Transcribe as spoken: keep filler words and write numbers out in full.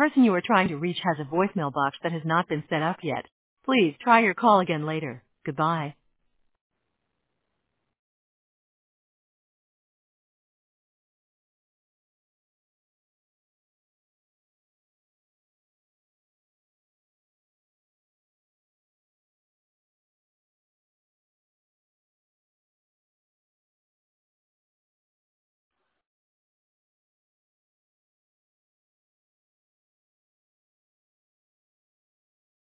person you are trying to reach has a voicemail box that has not been set up yet. Please try your call again later. Goodbye.